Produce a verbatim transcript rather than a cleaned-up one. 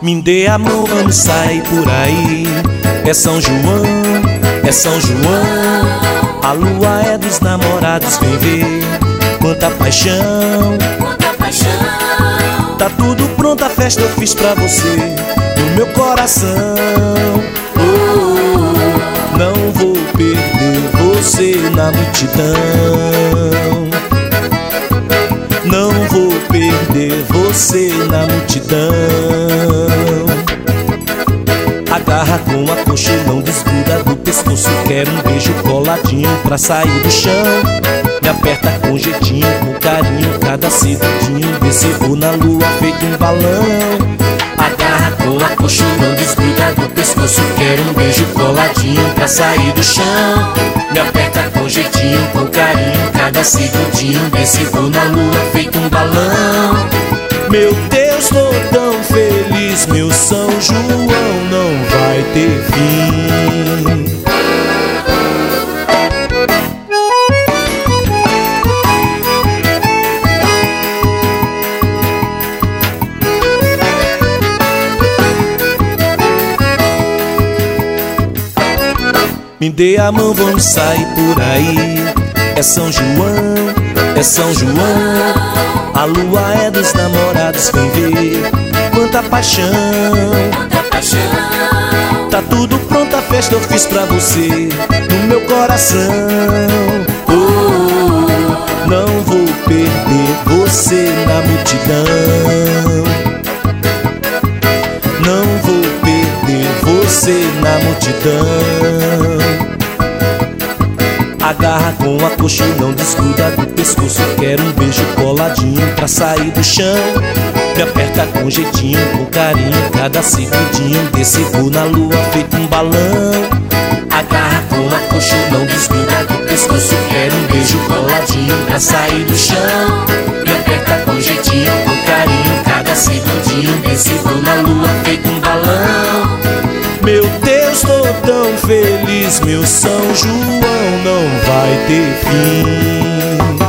Me dê a mão, vamos sair por aí. É São João, é São João. A lua é dos namorados, vem ver quanta paixão, quanta paixão. Tá tudo pronto, a festa eu fiz pra você, no meu coração. Oh, oh, oh. Não vou perder você na multidão. Não vou perder você na multidão. Agarra com a coxa, não desgruda do pescoço. Quero um beijo coladinho pra sair do chão. Me aperta com jeitinho, com carinho, cada segundinho desse voo na lua feito um balão. Agarra com a coxa, não desgruda do pescoço. Quero um beijo coladinho pra sair do chão. Me aperta com jeitinho, com carinho, cada segundinho desse voo na lua feito um balão. Meu Deus, tô tão feliz, meu São João não vai ter fim. Me dê a mão, vamos sair por aí. É São João, é São João. A lua é dos namorados, vem ver quanta paixão, quanta paixão. Tá tudo pronto, a festa eu fiz pra você, no meu coração. Oh, oh, oh. Não vou perder você na multidão. Não vou perder você na multidão. Agarra com a coxa, não desgruda do pescoço. Quero um beijo coladinho pra sair do chão. Me aperta com jeitinho, com carinho, cada segundinho desse voo na lua feito um balão. Agarra com a coxa, não desgruda do pescoço. Quero um beijo coladinho pra sair do chão. Me aperta com jeitinho, com carinho, cada segundinho desse voo na lua feito um balão. Meu Deus, tô tão feliz, meu São João não vai ter fim.